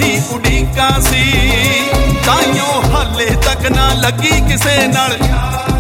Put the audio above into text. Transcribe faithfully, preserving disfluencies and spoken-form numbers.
ਹੀ ਉਡੀਕਾਂ ਸੀ, ਤਾਈਓ ਹਾਲੇ ਤੱਕ ਨਾ ਲੱਗੀ ਕਿਸੇ ਨਾਲ